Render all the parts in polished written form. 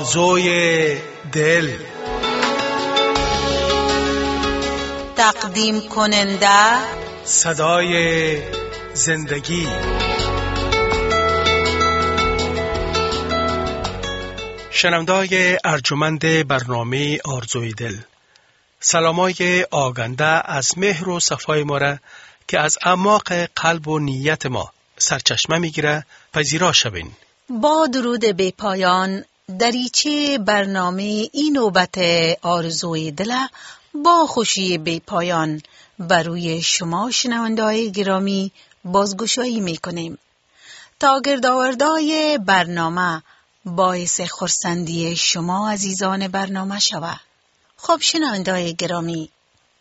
آرزوی دل. تقدیم کننده صدای زندگی. شنونده‌های ارجمند برنامه آرزوی دل، سلامای آگنده از مهر و صفای ما را که از اعماق قلب و نیت ما سرچشمه میگیره پذیرا شوین. با درود بی پایان دریچه برنامه این نوبت آرزوی دل با خوشی بی پایان بروی شما شنونده‌های گرامی بازگشایی میکنیم تا گردآوردهای برنامه باعث خرسندی شما عزیزان برنامه شود. خب شنونده‌های گرامی،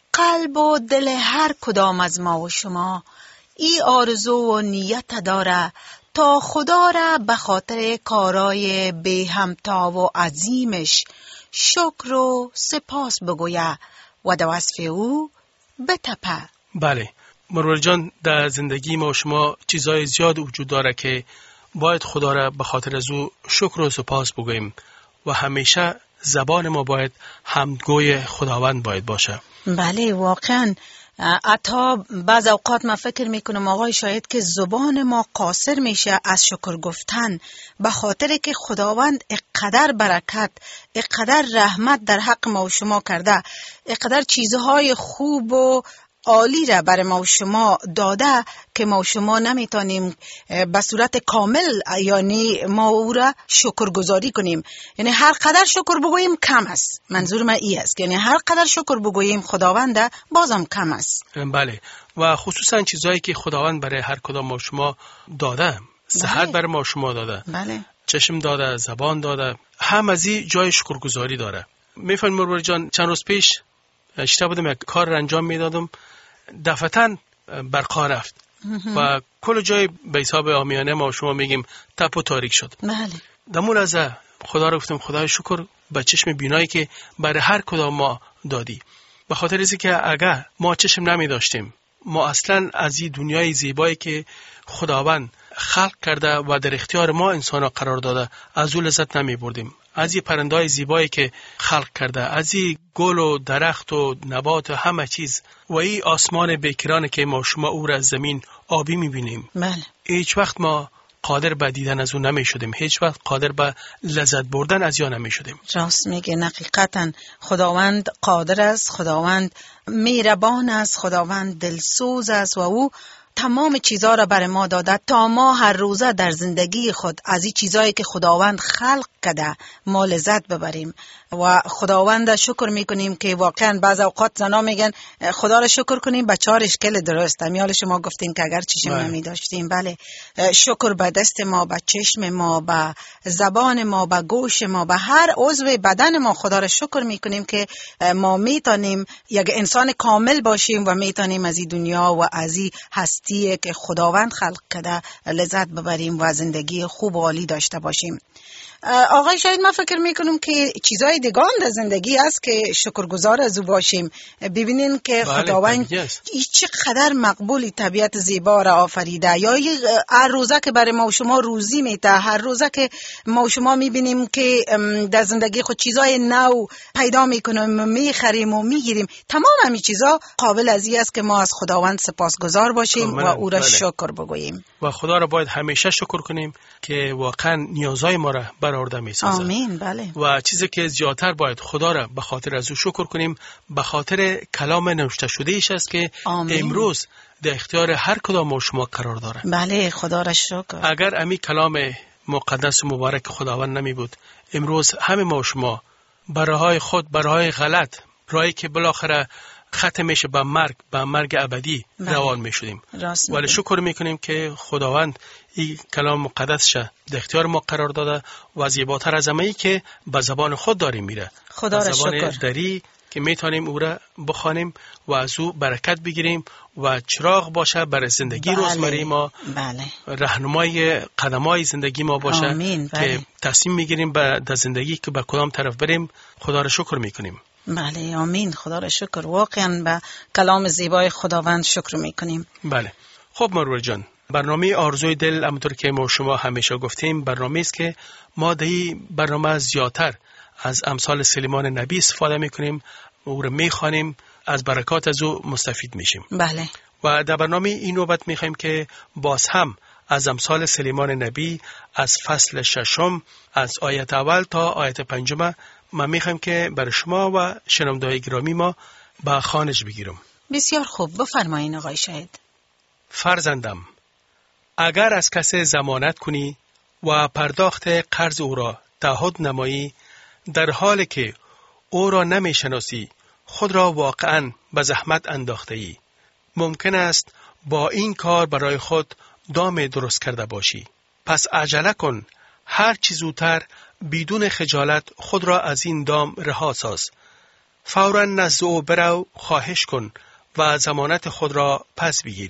قلب و دل هر کدام از ما و شما ای آرزو و نیت داره تا خدا را به خاطر کارای بی همتا و عظیمش شکر و سپاس بگویه و در وصف او بتپه. بله مرور جان، در زندگی ما و شما چیزای زیاد وجود داره که باید خدا را به خاطر از او شکر و سپاس بگوییم و همیشه زبان ما باید حمدگوی خداوند باید باشه. بله واقعا حتی بعض اوقات من فکر میکنم آقای شاید که زبان ما قاصر میشه از شکر گفتن به خاطر که خداوند اقدر برکت، اقدر رحمت در حق ما و شما کرده، اقدر چیزهای خوب و عالی را برای ما و شما داده که ما و شما نمیتونیم به صورت کامل یعنی ما او را شکرگزاری کنیم. یعنی هر قدر شکر بگوییم کم است. منظور من این است یعنی هر قدر شکر بگوییم خداوند بازم کم است. بله، و خصوصا چیزایی که خداوند برای هر کدام ما و شما داده، صحت برای ما و شما داده، بله، چشم داده، زبان داده، هم از این جای شکرگزاری داره. میفهمید مرور جان، چند روز پیش اشتباه بودم یک کار را انجام میدادم، دفعتاً برقا رفت و کل جای به حساب عامیانه ما و شما میگیم تپ و تاریک شد. بله. دمون از خدا رو گفتم خدای شکر به چشم بینایی که برای هر کدام ما دادی، به خاطر اینکه که اگر ما چشم نمی داشتیم ما اصلا از این دنیای زیبایی که خداوند خلق کرده و در اختیار ما انسان قرار داده از او لذت نمی بردیم. از این پرندهای زیبایی که خلق کرده، از این گل و درخت و نبات و همه چیز و این آسمان بیکران که ما شما او را از زمین آبی میبینیم، بله. هیچ وقت ما قادر به دیدن از او نمی شدیم، هیچ وقت قادر به لذت بردن از یا نمی شدیم. راست میگه، حقیقتا خداوند قادر است، خداوند مهربان است، خداوند دلسوز است و او تمام چیزها را برای ما داده تا ما هر روزه در زندگی خود از این چیزایی که خداوند خلق کرده ما لذت ببریم و خداوند شکر میکنیم که واقعا بعض اوقات زنا میگن خدا را شکر کنیم به 4 اشکال درست. امیال شما گفتین که اگر چشم نمی داشتیم، بله، شکر به دست ما، به چشم ما، به زبان ما، به گوش ما، به هر عضو بدن ما خدا را شکر میکنیم که ما میتونیم یک انسان کامل باشیم و میتونیم از این دنیا و از این هستی که خداوند خلق کرده لذت ببریم و زندگی خوب و عالی داشته باشیم. آقای شاید من فکر میکنم که چیزای دیگه هم در زندگی است که شکرگزار از او باشیم. ببینین که خداوند چقدر مقبولی طبیعت زیبا را آفریده، یا هر روزه که برای ما و شما روزی میده، هر روزه که ما و شما میبینیم که در زندگی خود چیزای نو پیدا میکنیم، میخریم و میگیریم، تمام همین چیزا قابل از این است که ما از خداوند سپاسگزار باشیم و او را شکر بگوییم و خدا را باید همیشه شکر کنیم که واقعا نیازهای ما را برآورده می‌سازه. آمین. بله. و چیزی که زیادتر باید خدا را به خاطر از او شکر کنیم به خاطر کلام نوشته شده ایش است که امروز در اختیار هر کدام ما شما قرار داره. بله، خدا را شکر. اگر امی کلام مقدس و مبارک خداوند نمی بود، امروز همه ما شما برای خود، برای غلط، راهی که بالاخره ختم میشه به مرگ ابدی روان میشدیم. ولی شکر میکنیم که خداوند این کلام مقدسش در اختیار ما قرار داده و زیباتر از همه‌ای که به زبان خود داریم میره. خدا را زبان شکر. دری که میتونیم او را بخوانیم و از او برکت بگیریم و چراغ باشه برای زندگی روزمره ما. بله. راهنمای قدمای زندگی ما باشه. آمین. بله. که تصمیم میگیریم در زندگی که به کدام طرف بریم. خدا را شکر میکنیم. بله، آمین. خدا را شکر. واقعا به کلام زیبای خداوند شکر میکنیم. بله. خب مرور جان، برنامه آرزوی دل همونطور که ما شما همیشه گفتیم برنامه است که ما در این برنامه زیادتر از امثال سلیمان نبی استفاده میکنیم، او رو میخوانیم، از برکات از او مستفید میشیم. بله. و در برنامه این نوبت میخوایم که باز هم از امثال سلیمان نبی از فصل 6 از آیت اول تا آیت 5 ما میخوایم که برای شما و شنونده‌های گرامی ما با خوانش بگیرم. بسیار خوب، بفرمایید آقای شاهد. فرزندم، اگر از کسی ضمانت کنی و پرداخت قرض او را تعهد نمایی، در حالی که او را نمیشناسی خود را واقعاً به زحمت انداخته ای، ممکن است با این کار برای خود دام درست کرده باشی. پس عجله کن، هر چه زودتر بدون خجالت خود را از این دام رها ساز. فوراً نزد او برو، خواهش کن و ضمانت خود را پس بگیر.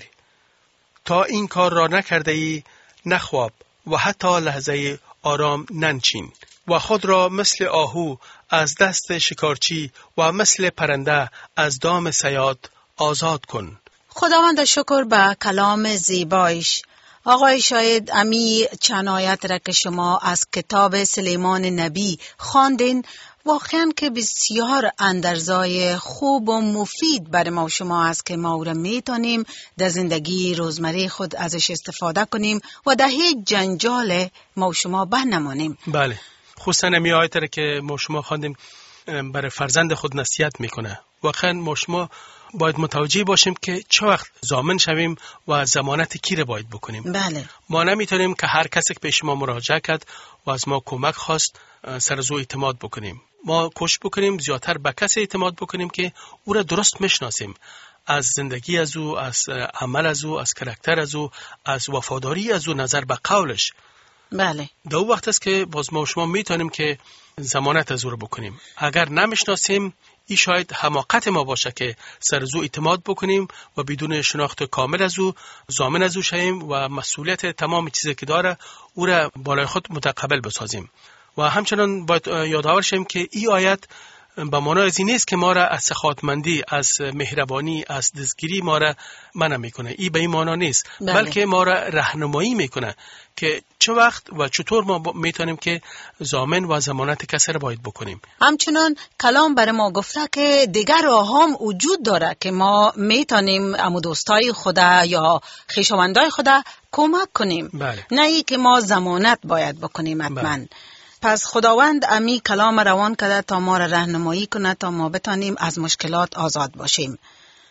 تا این کار را نکرده ای نخواب و حتی لحظه آرام ننشین و خود را مثل آهو از دست شکارچی و مثل پرنده از دام صیاد آزاد کن. خداوند شکر به کلام زیبایش. آقای شاهد، امی چند آیت را که شما از کتاب سلیمان نبی خواندین واقعا که بسیار اندرزای خوب و مفید برای ما و شما است که ما او را میتونیم در زندگی روزمره خود ازش استفاده کنیم و در هیچ جنجال ما و شما نمانیم. بله، خصوصا امی آیت را که ما شما خواندیم برای فرزند خود نصیحت میکنه. واقعا ما شما باید متوجه باشیم که چه وقت ضامن شویم و ضمانت کی را باید بکنیم. بله. ما نمیتونیم که هر کسی که پیش ما مراجعه کرد و از ما کمک خواست سر از او اعتماد بکنیم. ما کوشش بکنیم زیادتر به کسی اعتماد بکنیم که او را درست میشناسیم، از زندگی از او، از عمل از او، از کاراکتر از او، از وفاداری از او، نظر به قولش. بله. در اون وقت است که باز ما شما میتونیم که ضمانت از او را بکنیم. اگر نمیشناسیم، این شاید حماقت ما باشه که سر از او اعتماد بکنیم و بدون شناخت کامل از او ضامن از او شویم و مسئولیت تمام چیزی که داره او را بالای خود متقبل بسازیم. و همچنان باید یادآور شویم که این آیت به معنای از این نیست که ما را از سخاوتمندی، از مهربانی، از دستگیری ما را منع میکنه. این به این معنا نیست. بله. بلکه ما را راهنمایی میکنه که چه وقت و چطور ما میتونیم که ضامن و ضمانت کسی را باید بکنیم. همچنان کلام برای ما گفته که دیگر راه هم وجود داره که ما میتونیم امو دوستای خدا یا خویشاوندای خدا کمک کنیم. بله. نه ای که ما ضمانت باید بکنیم حتما. بله. پس خداوند امی کلام روان کرده تا ما را راهنمایی کنه تا ما بتانیم از مشکلات آزاد باشیم.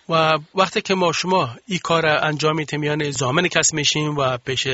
و وقتی که ما شما این کار انجام میدیم، یعنی ضامن کس میشیم و پیش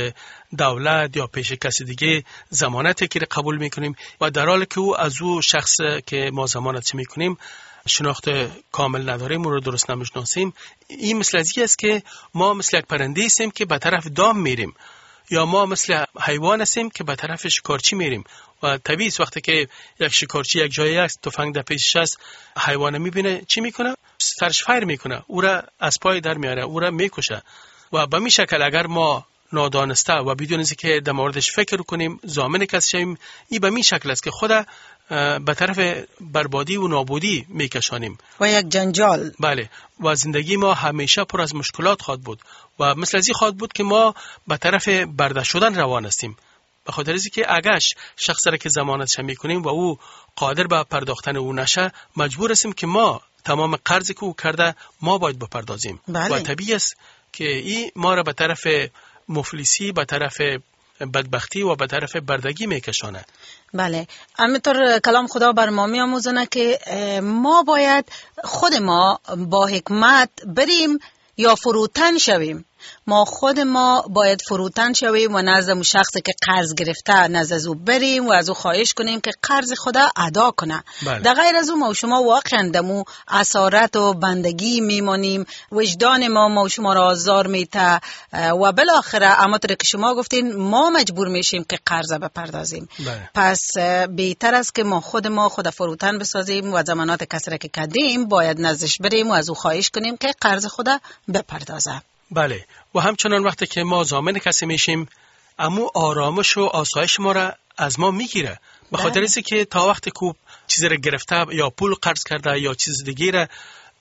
دولت یا پیش کسی دیگه ضمانت کی قبول میکنیم و در حالی که او از او شخص که ما ضمانت میکنیم شناخت کامل نداریم، او رو درست نمیشناسیم، این مثل ازی است که ما مثل یک پرنده هستیم که به طرف دام میریم، یا ما مثل حیوان هستیم که به طرف شکارچی میریم. و طبیعی است وقتی که یک شکارچی یک جایی است، تفنگ در پیشش است، حیوان میبینه چی میکنه؟ سرش فایر میکنه، او را از پای در میاره، او را میکشه. و به می شکل اگر ما نادانسته و بدون اینکه در موردش فکر کنیم ضامن کسی شویم، این به می شکل است که خود به طرف بربادی و نابودی میکشانیم و یک جنجال. بله. و زندگی ما همیشه پر از مشکلات خواهد بود و مثل ازی خواهد بود که ما به طرف برده شدن روان هستیم. به خاطر اینکه که اگر شخصی را که ضمانتش میکنیم و او قادر به پرداختن او نشه، مجبور هستیم که ما تمام قرضی که او کرده ما باید بپردازیم. بله. و طبیعی است که این ما را به طرف مفلسی، به طرف بدبختی و به طرف بردگی میکشانه. بله، همینطور کلام خدا بر ما میآموزونه که ما باید خود ما با حکمت بریم یا فروتن شویم. ما خود ما باید فروتن شویم و نزد شخصی که قرض گرفته نزد از او بریم و از او خواهش کنیم که قرض خدا ادا کنه. بله. در غیر از او ما و شما واقعا دمو اسارت و بندگی میمانیم، وجدان ما و شما را آزار میته و بالاخره همونطور که شما گفتین ما مجبور میشیم که قرض بپردازیم. بله. پس بهتر است که ما خود فروتن بسازیم و ضمانات کسی را که کردیم باید نزدش بریم و از او خواهش کنیم که قرض خدا بپردازه. بله. و همچنان وقتی که ما ضامن کسی میشیم، امو آرامش و آسایش ما را از ما میگیره. به خاطر اینکه تا وقتی که چیزی را گرفته یا پول قرض کرده یا چیز دیگه را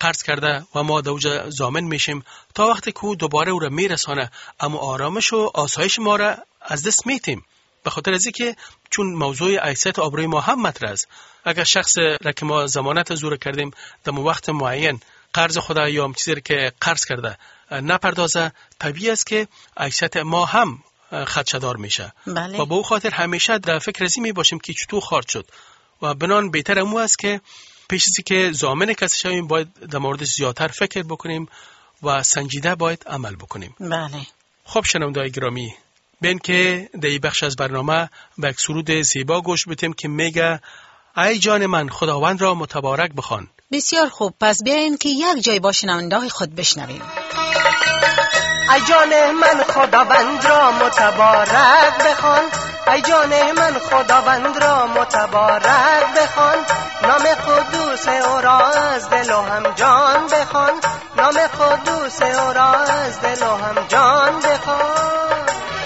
قرض کرده و ما دوجه ضامن میشیم تا وقتی که او دوباره او را میرسانه، اما آرامش و آسایش ما را از دست میتیم. به خاطر از اینکه چون موضوع حیثیت آبروی ما هم مطرح است. اگر شخص را که ما ضمانت زور کردیم در وقت معین قرض خدا یا هم چیزی که قرض کرده نپردازه، طبیعی است که حیثیت ما هم خدشه‌دار میشه. بله. و به او خاطر همیشه در فکر ازی می باشیم که چطور خارج شد و بنان بهتر امو است که پیش از که ضامن کسی شویم باید در موردش زیادتر فکر بکنیم و سنجیده باید عمل بکنیم. بله. خب شنونده‌های گرامی، بین که در این بخش از برنامه به یک سرود زیبا گوش بدیم که میگه ای جان من خداوند را متبارک بخوان. بسیار خوب، پس بیاین که یک جای با شنونده‌های خود بشنویم. ای جان من خداوند را متبارک بخوان، ای جان من خداوند را متبارک بخوان، نام قدوس او را از دل و هم جان بخوان، نام قدوس او را از دل و هم جان بخوان.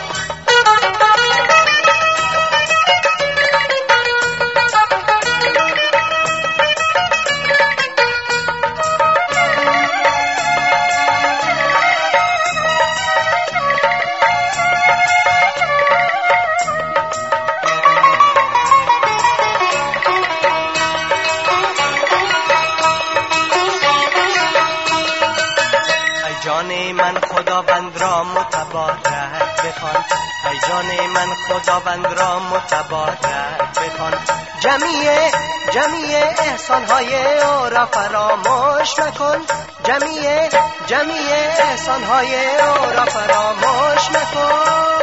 من خداوند را متبارک بخوان، ای جان من خداوند را متبارک بخوان، جمیع احسانهای او را فراموش مکن، جمیع احسانهای او را فراموش مکن.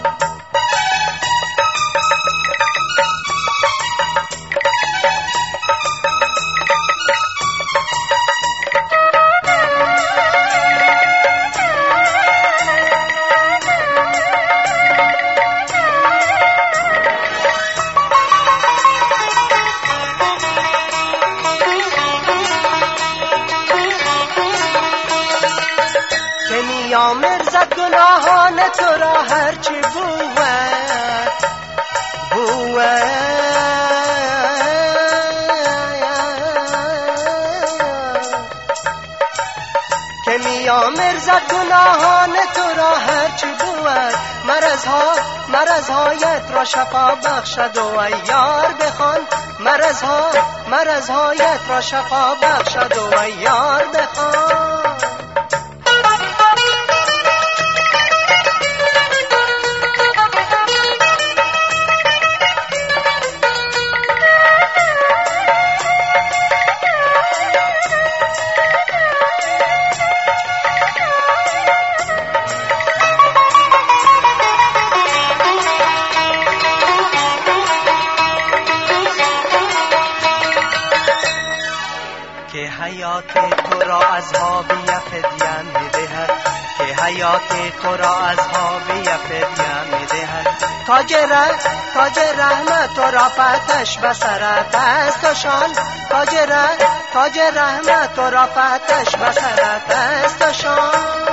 مرزد گناهان تو را هرچی که میامرزد گناهان تو را هرچی بود، مرضهایت را شفا بخشد و ایار بخوان، مرضهایت را شفا بخشد و ایار بخوان. حیات تو را از حاوی فدیه می‌دهد، که حیات تو را از حاوی فدیه می‌دهد، تاج رحمت و رافتش به سرت است و شان، تاج رحمت و رافتش به سرت است و شان.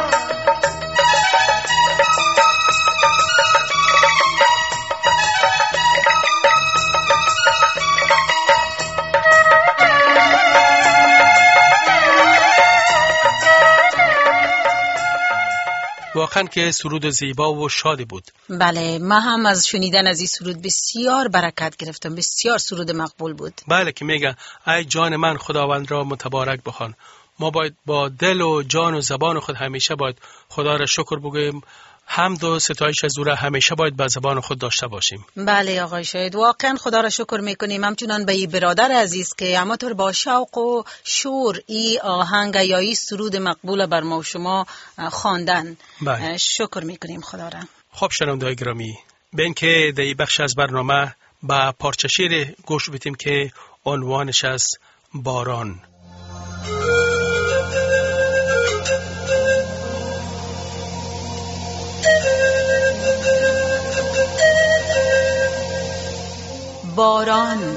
واقعا که سرود زیبا و شادی بود. بله، من هم از شنیدن از این سرود بسیار برکت گرفتم، بسیار سرود مقبول بود. بله که میگه ای جان من خداوند را متبارک بخوان. ما باید با دل و جان و زبان خود همیشه باید خدا را شکر بگوییم، حمد و ستایش از او را همیشه باید به زبان خود داشته باشیم. بله آقای شاهد، واقعا خدا را شکر میکنیم، همچنان به این برادر عزیز که همطور با شوق و شور ای آهنگ یا ای سرود مقبول بر ما و شما خواندن. بله. شکر میکنیم خدا را. خب شنونده‌های گرامی، بین که در این بخش از برنامه با پارچه شعر گوش بدیم که عنوانش است باران. باران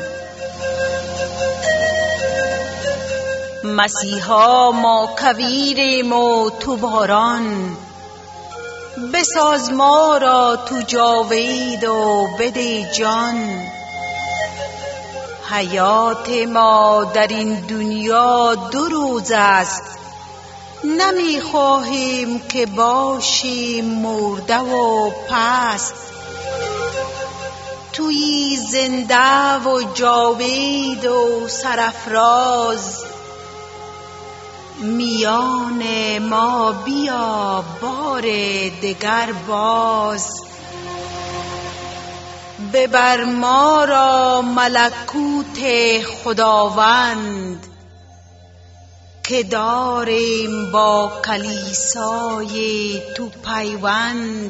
مسیحا ما کویریم و تو باران، بساز ما را تو جاوید و بده جان، حیات ما در این دنیا 2 روز است، نمی خواهیم که باشیم مرده و پست. توی زنده و جاوید و سرافراز، میان ما بیا بار دگر باز. ببر ما را ملکوت خداوند، که داریم با کلیسای تو پیوند.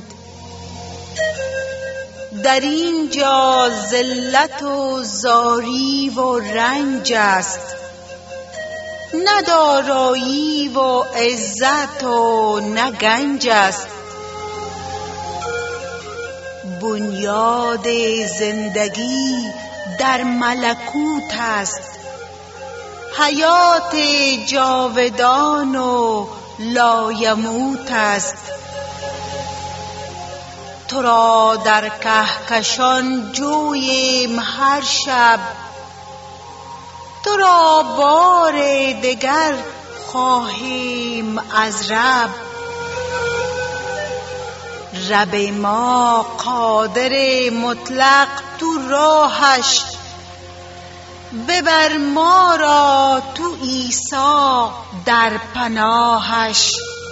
در اینجا ذلت و زاری و رنج است، نه دارایی و عزت و نه گنج است. بنیاد زندگی در ملکوت است، حیات جاودان و لایموت است. تو را در کهکشان جویم هر شب، تو را بار دگر خواهیم از رب. رب ما قادر مطلق تو راهش، ببر ما را تو عیسی در پناهش.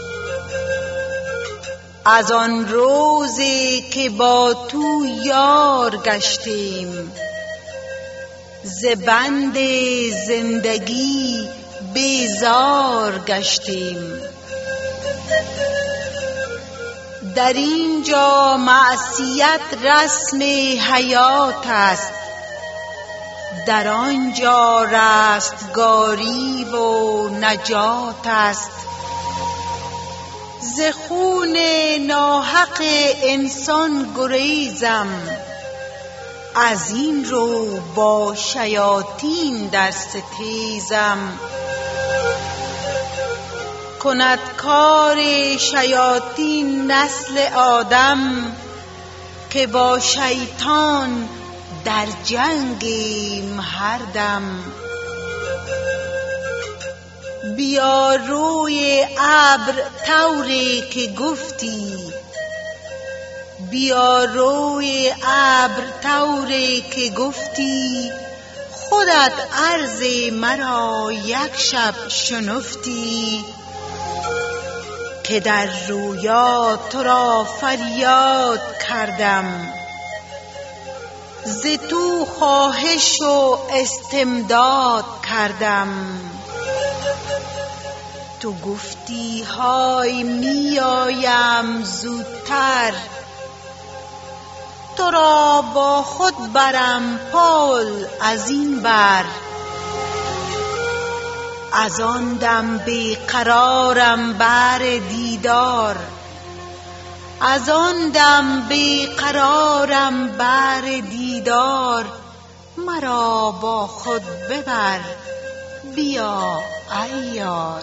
از آن روزی که با تو یار گشتیم، ز بند زندگی بیزار گشتیم. در اینجا معصیت رسم حیات است، در آنجا رستگاری و نجات است. ز خون ناحق انسان گریزم، از این رو با شیاطین در ستیزم. کند کار شیاطین نسل آدم، که با شیطان در جنگیم هر دم. بیا روی ابر طوری که گفتی، بیا روی ابر طوری که گفتی. خودت عرض مرا یک شب شنفتی، که در رویا تو را فریاد کردم. ز تو خواهش و استمداد کردم. تو گفتی های میایم زودتر، تو را با خود برم پال از این بر. از آن دم بیقرارم بر دیدار، از آن دم بیقرارم بر دیدار. مرا با خود ببر بیا ای یار.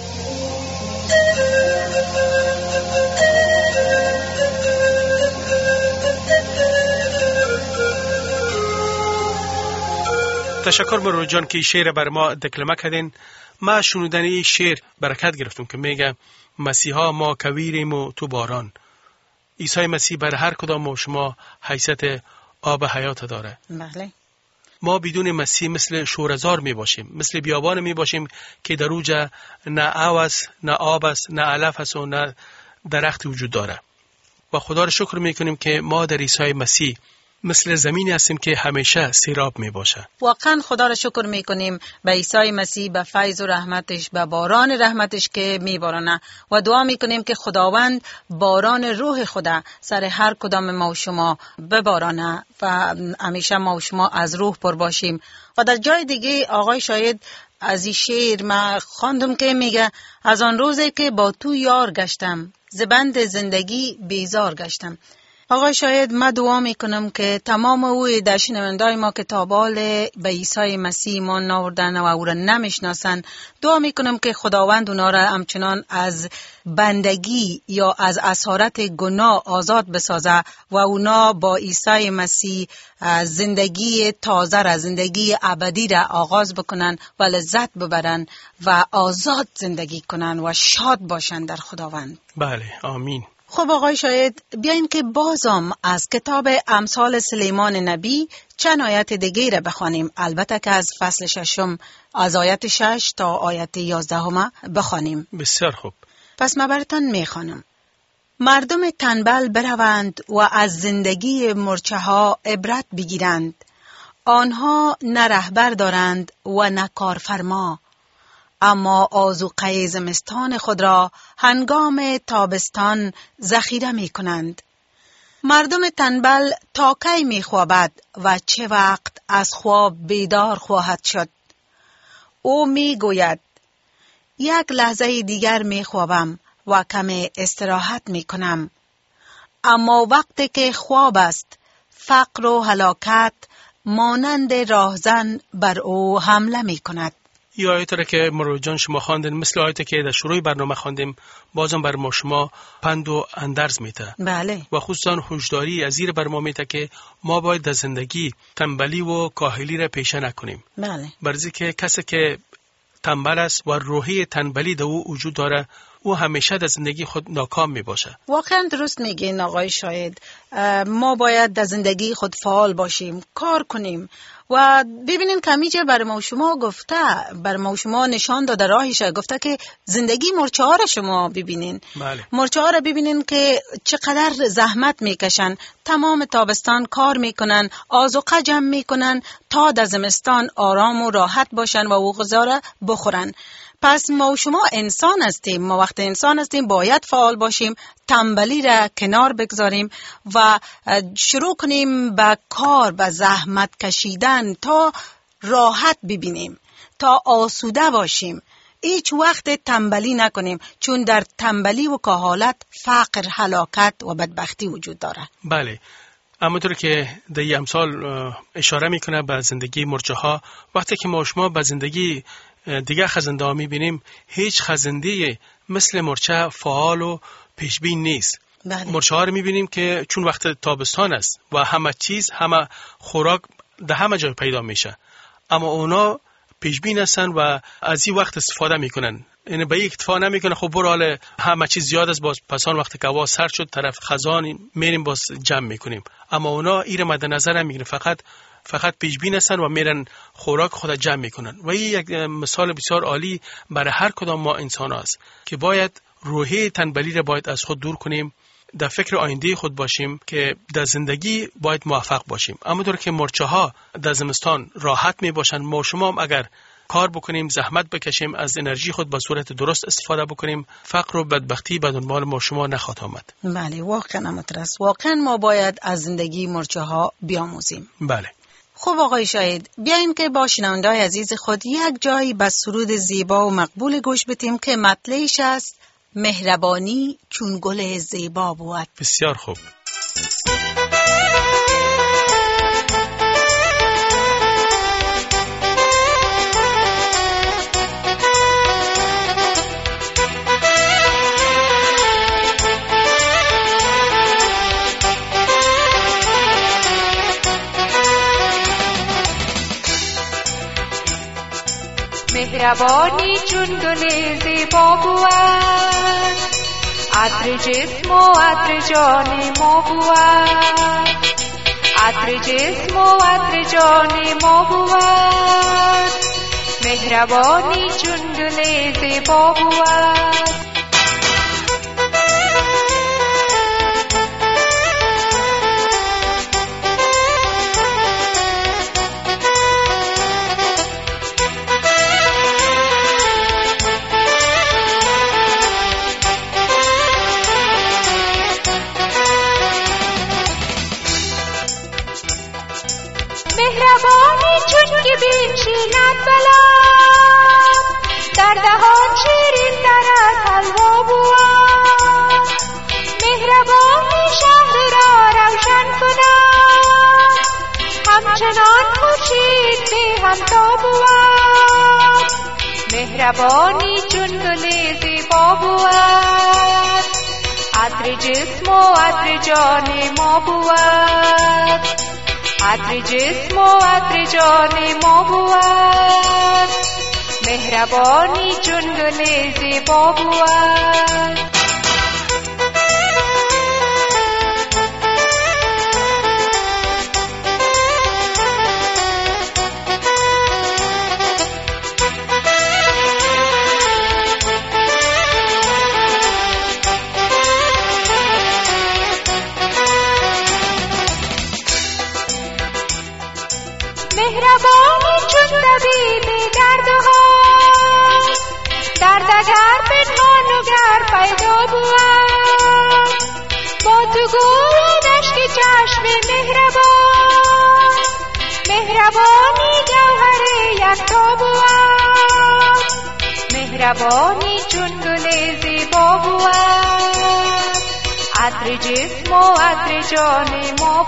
تشکر مرو جان که شعر بر ما دکلمه کردین. ما شنودن این شعر برکت گرفتم که میگه مسیحا ما کویریم و تو باران. عیسی مسیح بر هر کدام ما شما حیثیت آب حیات داره. بله. ما بدون مسیح مثل شورزار می باشیم، مثل بیابان می باشیم که در اوجه نه آب است، نه آب است، نه علف است و نه درخت وجود داره. و خدا را شکر می کنیم که ما در عیسی مسیح مثل زمینی هستیم که همیشه سیراب می باشه. واقعا خدا را شکر می کنیم به عیسی مسیح، به فیض و رحمتش، به باران رحمتش که می بارانه و دعا می کنیم که خداوند باران روح خدا سر هر کدام ما و شما ببارانه و همیشه ما و شما از روح پر باشیم. و در جای دیگه آقای شاید از این شعر ما خواندم که میگه از آن روزی که با تو یار گشتم، ز بند زندگی بیزار گشتم. آقای شاید من دعا میکنم که تمام اوی در شنوندای ما که تابال به عیسی مسیح ایمان آوردن و او را نمیشناسن، دعا میکنم که خداوند اونا را همچنان از بندگی یا از اسارت گناه آزاد بسازه و اونا با عیسی مسیح زندگی تازه را، زندگی ابدی را آغاز بکنن و لذت ببرن و آزاد زندگی کنن و شاد باشن در خداوند. بله، آمین. خب آقای شاید بیاین که بازم از کتاب امثال سلیمان نبی چند آیت دیگه را بخوانیم، البته که از فصل 6 از آیت 6 تا آیت 11 بخوانیم. بسیار خوب. پس من براتون میخوانم. مردم تنبل بروند و از زندگی مرچه ها عبرت بگیرند. آنها نه رهبر دارند و نه کارفرما، اما آذوقه زمستان خود را هنگام تابستان ذخیره می کنند. مردم تنبل تا کی می خوابد و چه وقت از خواب بیدار خواهد شد؟ او می گوید یک لحظه دیگر می خوابم و کمی استراحت می کنم. اما وقتی که خواب است، فقر و هلاکت مانند راهزن بر او حمله می کند. این آیت را که مراد جان شما خواندین مثل آیتی که در شروع برنامه خواندیم، بازم بر ما شما پند و اندرز میته. بله. و خصوصا هشداری از این بر ما میته که ما باید در زندگی تنبلی و کاهلی را پیشه نکنیم. بله. برای که کسی که تنبل است و روحی تنبلی در او وجود داره، او همیشه در زندگی خود ناکام می باشه. واقعا درست میگین آقای شاید. ما باید در زندگی خود فعال باشیم، کار کنیم و ببینین که همیشه بر ما شما گفته، بر ما شما نشان داده راهش، گفته که زندگی مرچه ها را شما ببینین. بله. مرچه ها را ببینین که چقدر زحمت میکشن، تمام تابستان کار میکنن، آذوقه جمع میکنن تا در زمستان آرام و راحت باشن و او غذا را بخورن. پس ما و شما انسان هستیم، ما وقت انسان هستیم باید فعال باشیم، تنبلی را کنار بگذاریم و شروع کنیم به کار، به زحمت کشیدن تا راحت ببینیم، تا آسوده باشیم. هیچ وقت تنبلی نکنیم، چون در تنبلی و کاهالت فقر، هلاکت و بدبختی وجود داره. بله. همونطور که در این امثال اشاره میکنه به زندگی مرچه ها، وقتی که ما شما به زندگی دیگه خزنده ها میبینیم، هیچ خزنده مثل مرچه فعال و پیشبین نیست. بله. مرچه ها رو میبینیم که چون وقت تابستان است و همه چیز، همه خوراک در همه جای پیدا میشه، اما اونا پیشبین هستن و از این وقت استفاده میکنن. یعنی به یک اکتفا نمیکنه خب برو حالا همه چیز زیاد است، باز پسان وقت که هوا سرد شد طرف خزان میریم باز جمع میکنیم. اما اونا این مد نظر نمیگیرن، فقط پیشبین هستن و میرن خوراک خود جمع میکنن. و این یک مثال بسیار عالی برای هر کدام ما انسان است که باید روحی تنبلی را باید از خود دور کنیم، در فکر آینده خود باشیم که در زندگی باید موفق باشیم. همونطور که مرچه ها در زمستان راحت می باشن، ما شما هم اگر کار بکنیم، زحمت بکشیم، از انرژی خود به صورت درست استفاده بکنیم، فقر و بدبختی به دنبال ما شما نخواهد آمد. بله، واقعا مترس. واقعا ما باید از زندگی مرچه ها بیاموزیم. بله. خب آقای شاید، بیاین که با شنونده‌های عزیز خود یک جایی به سرود زیبا و مقبول گوش بدیم که مطلعش است مهربانی چون گل زیبا بود. بسیار خوب. مهربانی چون گل زیبا بود، عطر جسم و عطر جان ما بود، عطر جسم و عطر جان ما بود، مهربانی چون گل زیبا بود. مهربانی چون که بنشیند بلند، در دهان شیرین تر از مهربانی چون گل زیبا بود، عطر جسم و عطر جان ما بود، عطر جسم و عطر جان ما بود، مهربانی چون گل زیبا بود. مهربانی چون طبیب دردها، درد اگر پنهان و گر پیدا بود، با تو گویدش که چشم مهربان، مهربانی جوهر یکتا بود، مهربانی چون گل زیبا بود، عطر جسم و عطر جان ما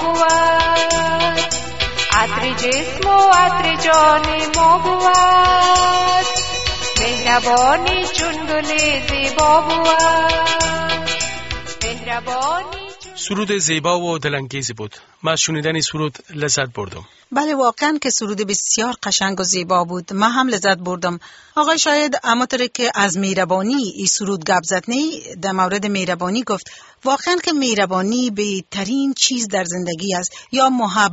بود، عطر جسم و عطر جان ما بود، مهربانی چون گل زیبا بود، مهربانی. سرود زیبا و دلانگیزی بود. من از شنیدن سرود لذت بردم. بله واقعا که سرود بسیار قشنگ و زیبا بود. من هم لذت بردم. آقای شاید همونطوری که از مهربانی این سرود گپ زدنی، در مورد مهربانی گفت، واقعا که مهربانی بهترین چیز در زندگی است. یا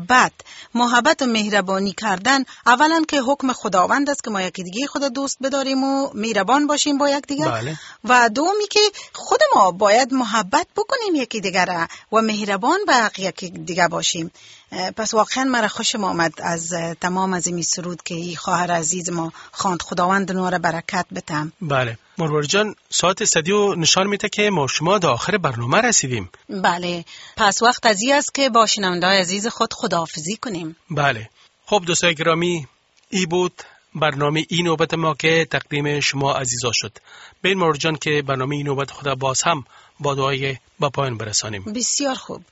محبت و مهربانی کردن اولا که حکم خداوند است که ما یکی دیگه خدا دوست بداریم و مهربان باشیم با یک دیگر. بله. و دومی که خود ما باید محبت بکنیم یکی دیگر و مهربان به یکی دیگر باشیم. پس واقعا مرا خوشم آمد از تمام از این سرود که این خواهر عزیز ما خواند. خداوند اونها را برکت بتم. بله مرور جان، ساعت استودیو نشان میده که ما شما در آخر برنامه رسیدیم. بله پس وقت از این است که با شنونده‌های عزیز خود خداحافظی کنیم. بله خب دوستای گرامی، ای بود برنامه این نوبت ما که تقدیم شما عزیزا شد. بین مرور جان که برنامه این نوبت خدا باز هم با دعای با پایان برسانیم. بسیار خوب.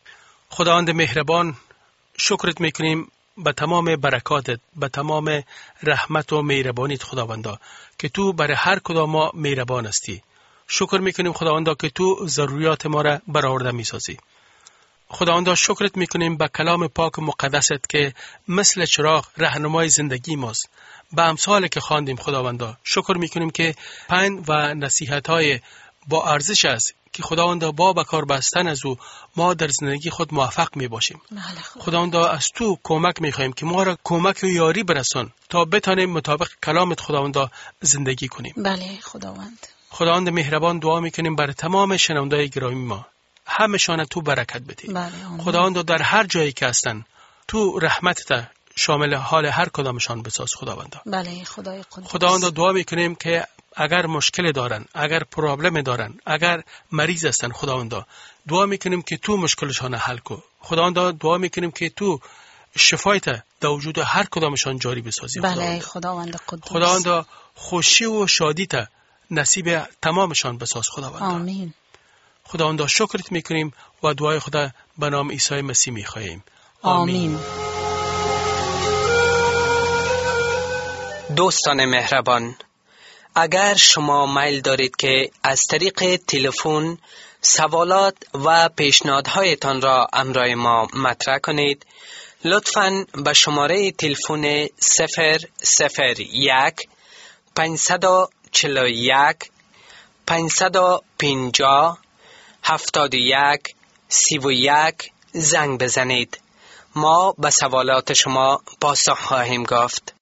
خداوند مهربان، شکرت میکنیم به تمام برکاتت، به تمام رحمت و مهربانیت خداوندا که تو برای هر کدام ما مهربان هستی. شکر میکنیم خداوندا که تو ضروریات ما را برآورده میسازی. خداوندا شکرت میکنیم به کلام پاک و مقدست که مثل چراغ راهنمای زندگی ماست. به امثال که خواندیم خداوندا شکر میکنیم که پند و نصیحت‌های با ارزش است که خداوندا با بکار بستن از او ما در زندگی خود موفق می باشیم. خداوندا از تو کمک می خواهیم که ما را کمک و یاری برسان تا بتانیم مطابق کلامت خداوندا زندگی کنیم. بله خداوند مهربان، دعا می کنیم برای تمام شنونده‌های گرامی ما، همشان تو برکت بده. خداوندا در هر جایی که هستن تو رحمتت شامل حال هر کدامشان بساز خداوندا. بله خدای قدوس. خداوندا دعا می کنیم که اگر مشکل دارن، اگر پرابلم دارن، اگر مریض هستن خداوندا، دعا میکنیم که تو مشکلشان حل کن. خداوندا دعا میکنیم که تو شفایت در وجود هر کدامشان جاری بسازی. بله خداوند قدوس. خداوندا خوشی و شادی تا نصیب تمامشان بساز خداوندا. آمین. خداوندا شکرت میکنیم و دعای خدا به نام عیسی مسیح میخواهیم. آمین. دوستان مهربان، اگر شما میل دارید که از طریق تلفن سوالات و پیشنهادهایتان را امرای ما مطرح کنید، لطفاً به شماره تلفن 001 541 550 71 31 زنگ بزنید. ما به سوالات شما پاسخ خواهیم گفت.